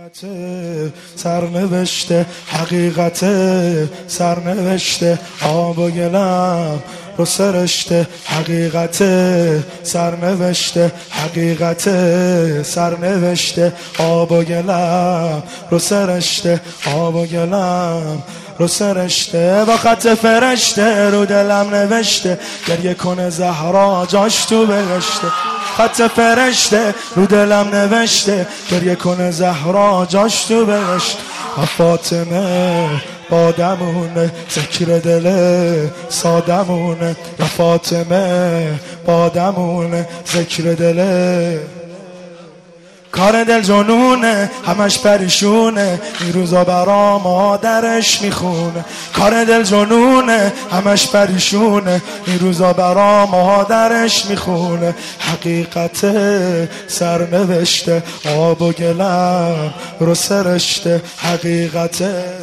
سرنوشته حقیقت سرنوشته آب و گلم رو سرشته حقیقت سرنوشته حقیقت سرنوشته آب و گلم رو سرشته آب و گلم رو سرشته با خط فرشته رو دلم نوشته گریه کنه زهرا جاش تو بهشته خط فرشته رو دلم نوشته گریه کنه زهرا جاش تو بهشت فاطمه بادمونه ذکر دل سادمونه فاطمه بادمونه ذکر دل کار دل جنونه همش پریشونه این روزا برا مادرش میخونه کار دل جنونه همش پریشونه این روزا برا مادرش میخونه حقیقت سرنوشته آب و گلم رو سرشته حقیقت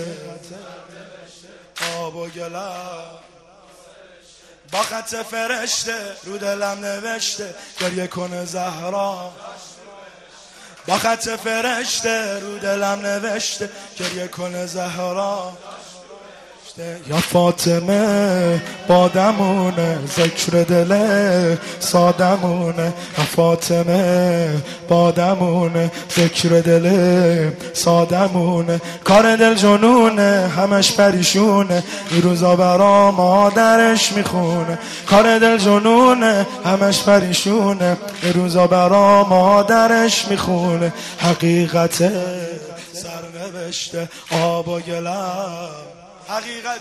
آب و گلم با خط فرشته رو دلم نوشته گریه کنه زهرا با خط فرشته رو دلم نوشته گریه کنه زهرا یا فاطمه بادمونه ذکر دل سادمونه یا فاطمه بادمونه ذکر دل سادمونه کار دل جنونه همش پریشونه این روزا برا مادرش میخونه کار دل جنونه همش پریشونه این روزا برا مادرش میخونه حقیقت سرنوشته آب و گلم حقیقت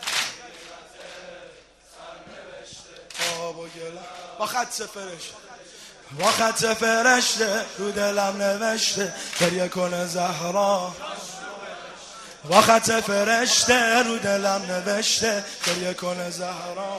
آب و گلم با خط فرشته با خط فرشته رو دلم نوشته گریه کنه زهرا با خط فرشته رو دلم نوشته گریه کنه زهرا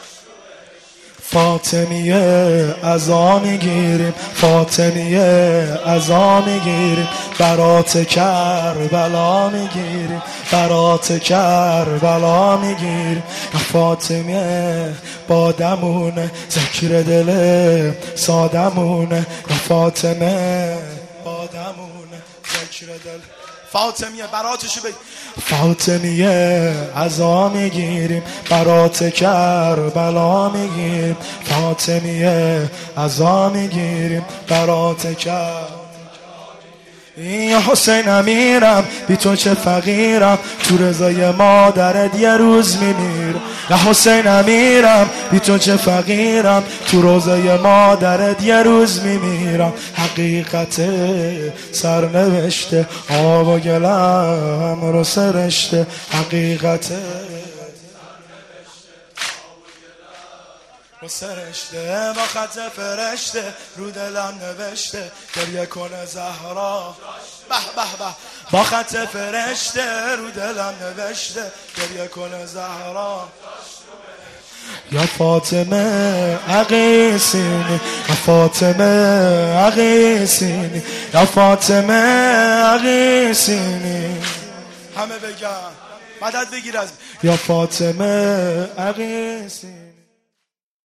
فاطمیه عزا میگیریم فاطمیه عزا میگیریم برات کربلا میگیریم برات کربلا میگیریم فاطمیه بادمونه ذکر دل سادمونه فاطمه بادمونه ذکر دل فاطمیه براتشو بگی فاطمیه عزا میگیریم برات کربلا میگیریم فاطمیه عزا میگیریم برات کربلا یا حسین امیرم بی تو چه فقیرم تو رضای مادرت یه روز میمیرم یا حسین امیرم بی تو چه فقیرم تو روزای مادرت یه روز میمیرم حقیقت سرنوشته آب و گلم رو سرشته حقیقت رو سرشته با خط فرشته رو دلم نوشته گریه کنه زهرا به به به با خط فرشته رو دلم نوشته گریه کنه زهرا یا فاطمه اغیثینی یا فاطمه اغیثینی یا فاطمه اغیثینی همه بگن مدد بگیر از یا فاطمه اغیثینی